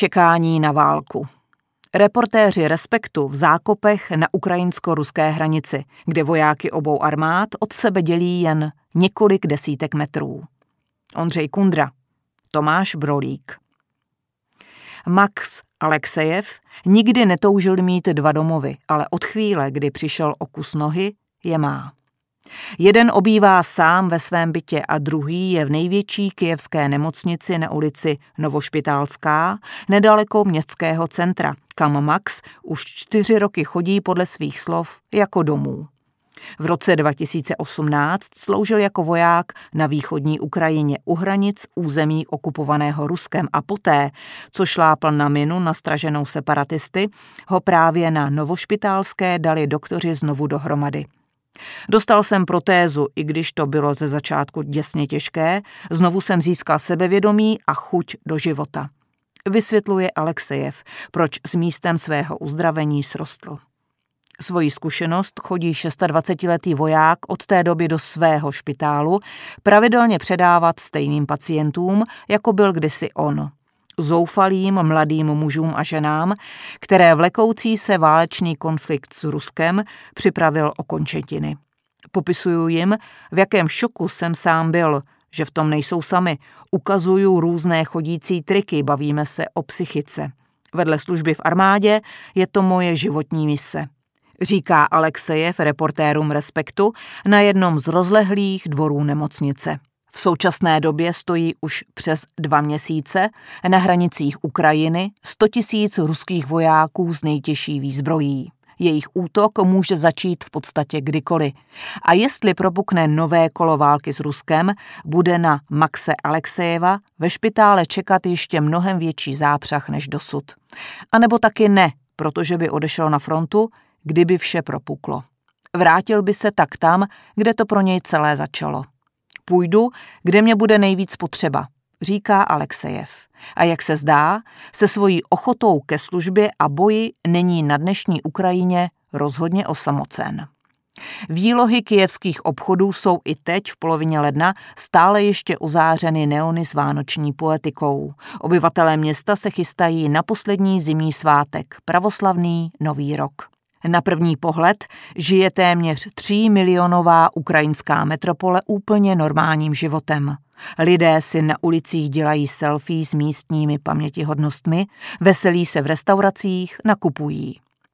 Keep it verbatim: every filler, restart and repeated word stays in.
čekání na válku. Reportéři Respektu v zákopech na ukrajinsko-ruské hranici, kde vojáky obou armád od sebe dělí jen několik desítek metrů. Ondřej Kundra, Tomáš Brolík. Max Alexejev nikdy netoužil mít dva domovy, ale od chvíle, kdy přišel o kus nohy, je má. Jeden obývá sám ve svém bytě a druhý je v největší kyjevské nemocnici na ulici Novošpitálská, nedaleko městského centra, kam Max už čtyři roky chodí podle svých slov jako domů. V roce dva tisíce osmnáct sloužil jako voják na východní Ukrajině u hranic území okupovaného Ruskem a poté, co šlápl na minu nastraženou separatisty, ho právě na Novošpitálské dali doktoři znovu dohromady. Dostal jsem protézu, i když to bylo ze začátku děsně těžké, znovu jsem získal sebevědomí a chuť do života. Vysvětluje Alexejev, proč s místem svého uzdravení srostl. Svoji zkušenost chodí dvacetišestiletý voják od té doby do svého špitálu pravidelně předávat stejným pacientům, jako byl kdysi on. Zoufalým mladým mužům a ženám, které vlekoucí se válečný konflikt s Ruskem připravil o končetiny. Popisuju jim, v jakém šoku jsem sám byl, že v tom nejsou sami. Ukazuju různé chodící triky, bavíme se o psychice. Vedle služby v armádě je to moje životní mise, říká Alexejev reportérům Respektu na jednom z rozlehlých dvorů nemocnice. V současné době stojí už přes dva měsíce na hranicích Ukrajiny sto tisíc ruských vojáků s nejtěžší výzbrojí. Jejich útok může začít v podstatě kdykoliv. A jestli propukne nové kolo války s Ruskem, bude na Maxe Alexejeva ve špitále čekat ještě mnohem větší zápřah než dosud. A nebo taky ne, protože by odešel na frontu, kdyby vše propuklo. Vrátil by se tak tam, kde to pro něj celé začalo. Půjdu, kde mě bude nejvíc potřeba, říká Alexejev. A jak se zdá, se svojí ochotou ke službě a boji není na dnešní Ukrajině rozhodně osamocen. Výlohy kyjevských obchodů jsou i teď v polovině ledna stále ještě ozářeny neony s vánoční poetikou. Obyvatelé města se chystají na poslední zimní svátek, pravoslavný Nový rok. Na první pohled žije téměř třímilionová ukrajinská metropole úplně normálním životem. Lidé si na ulicích dělají selfie s místními pamětihodnostmi, veselí se v restauracích, nakupují.